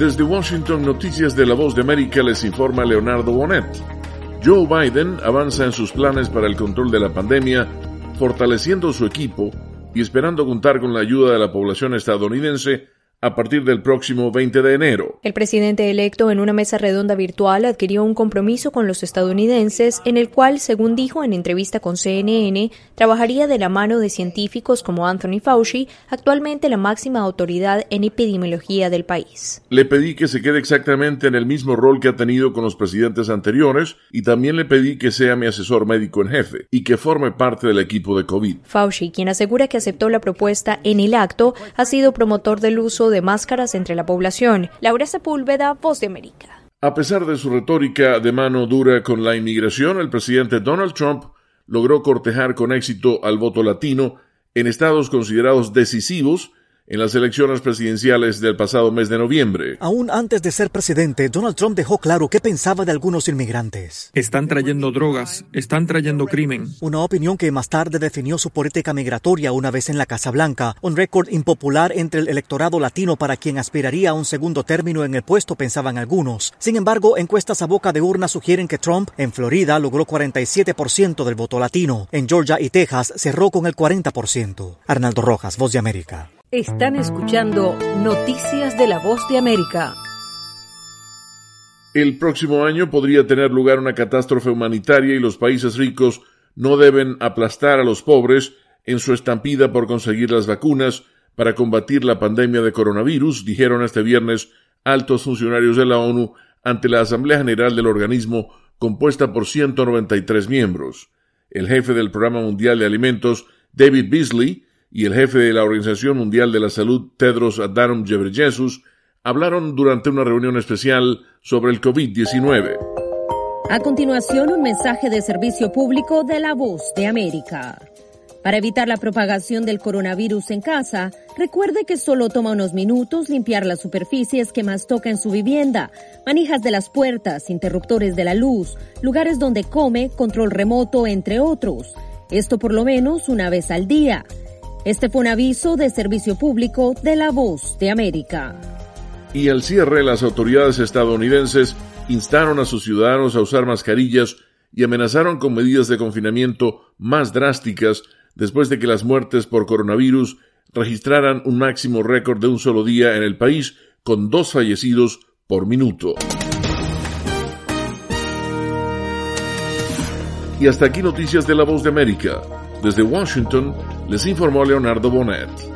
Desde Washington, Noticias de la Voz de América, les informa Leonardo Bonet. Joe Biden avanza en sus planes para el control de la pandemia, fortaleciendo su equipo y esperando contar con la ayuda de la población estadounidense a partir del próximo 20 de enero. El presidente electo, en una mesa redonda virtual, adquirió un compromiso con los estadounidenses en el cual, según dijo en entrevista con CNN, trabajaría de la mano de científicos como Anthony Fauci, actualmente la máxima autoridad en epidemiología del país. Le pedí que se quede exactamente en el mismo rol que ha tenido con los presidentes anteriores y también le pedí que sea mi asesor médico en jefe y que forme parte del equipo de COVID. Fauci, quien asegura que aceptó la propuesta en el acto, ha sido promotor del uso de máscaras entre la población. Laura Sepúlveda, Voz de América. A pesar de su retórica de mano dura con la inmigración, el presidente Donald Trump logró cortejar con éxito al voto latino en estados considerados decisivos en las elecciones presidenciales del pasado mes de noviembre. Aún antes de ser presidente, Donald Trump dejó claro qué pensaba de algunos inmigrantes. Están trayendo drogas, están trayendo crimen. Una opinión que más tarde definió su política migratoria una vez en la Casa Blanca, un récord impopular entre el electorado latino para quien aspiraría a un segundo término en el puesto, pensaban algunos. Sin embargo, encuestas a boca de urna sugieren que Trump en Florida logró 47% del voto latino. En Georgia y Texas cerró con el 40%. Arnaldo Rojas, Voz de América. Están escuchando Noticias de la Voz de América. El próximo año podría tener lugar una catástrofe humanitaria y los países ricos no deben aplastar a los pobres en su estampida por conseguir las vacunas para combatir la pandemia de coronavirus, dijeron este viernes altos funcionarios de la ONU ante la Asamblea General del organismo compuesta por 193 miembros. El jefe del Programa Mundial de Alimentos, David Beasley, y el jefe de la Organización Mundial de la Salud, Tedros Adhanom Ghebreyesus, hablaron durante una reunión especial sobre el COVID-19. A continuación, un mensaje de servicio público de la Voz de América. Para evitar la propagación del coronavirus en casa, recuerde que solo toma unos minutos limpiar las superficies que más toca en su vivienda, manijas de las puertas, interruptores de la luz, lugares donde come, control remoto, entre otros. Esto por lo menos una vez al día. Este fue un aviso de servicio público de la Voz de América. Y al cierre, las autoridades estadounidenses instaron a sus ciudadanos a usar mascarillas y amenazaron con medidas de confinamiento más drásticas después de que las muertes por coronavirus registraran un máximo récord de un solo día en el país, con 2 fallecidos por minuto. Y hasta aquí Noticias de la Voz de América. Desde Washington, les informó Leonardo Bonet.